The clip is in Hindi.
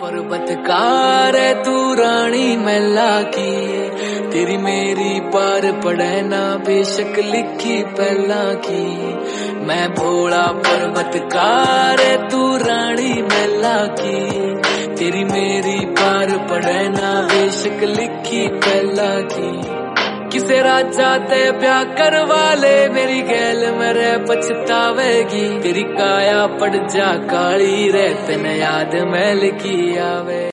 पर्वतकार है तू रानी मैला की, तेरी मेरी पार पड़े ना बेशक लिखी पहला की। मैं भोला पर्वतकार है तू रानी मैला की, तेरी मेरी पार पड़े ना बेशक लिखी पहला की। किसे राजा ते ब्याह करवा ले मेरी गैल मेरे पछतावेगी, तेरी काया पड़ जा काली रे तन याद मैल की आवे।